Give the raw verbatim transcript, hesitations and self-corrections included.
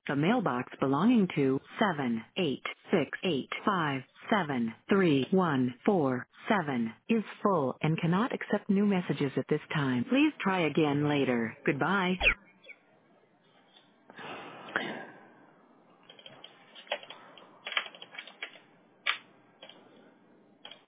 The mailbox belonging to seven eight six eight five seven three one four seven is full and cannot accept new messages at this time. Please try again later. Goodbye.